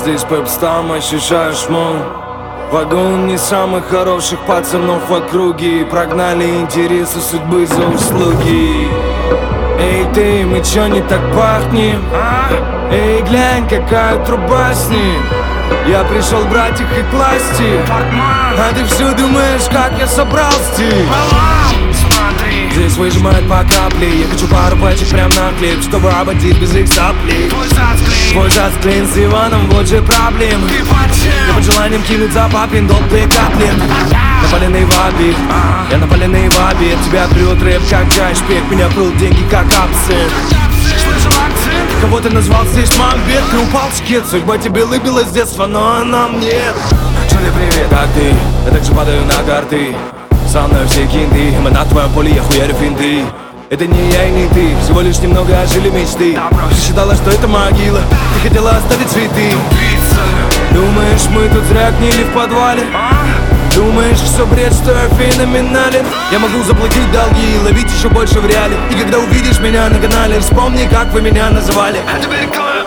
здесь пепстам, ощущаю шмон. Вагон не самых хороших пацанов в округе. Прогнали интересы судьбы за услуги. Эй ты, мы чё не так пахнем? Эй, глянь, какая труба с ним. Я пришел брать их и класть их. А ты все думаешь, как я собрал стиль. Здесь выжимают по капле. Я хочу пару пачек прям на хлеб, чтобы обойтись без их соплей. Твой жацклин с Иваном, вот же проблемы. Я под желанием кинуть за папин долг 2 капли. Напаленный в обид, я напаленный в обид. Тебя прет рэп, как чай шпек. Меня прут деньги, как абсент. Кого ты назвал здесь Макбет? Ты упал с кет. Судьба тебе лыбила с детства, но она мне. Чули, привет, как ты? Я также падаю на карты. Со мной все кинты, мы на твоем поле, я хуярю финты. Это не я и не ты, всего лишь немного ожили мечты. Ты считала, что это могила, ты хотела оставить цветы. Думаешь, мы тут зря гнили в подвале? Думаешь, все бред, что я феноменален? Я могу заплатить долги и ловить еще больше в реале. И когда увидишь меня на канале, вспомни, как вы меня называли. А теперь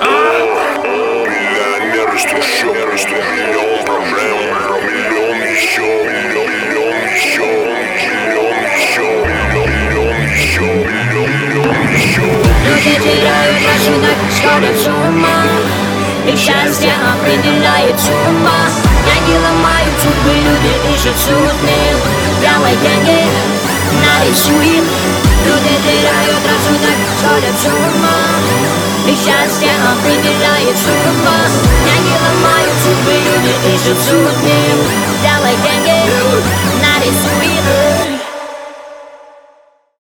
миллионер из трущоб, миллион проблем, миллион еще, миллион еще, миллион еще. Люди теряют рассудок, сходят с ума. И счастье определяет судьба. Деньги ломают судьбы, люди ищут судьбы. Делай деньги, нарисуем. Люди теряют рассудок, сходят с ума. И счастье определяет судьба. Деньги ломают судьбы, люди ищут судьбы. Делай деньги, нарисуем.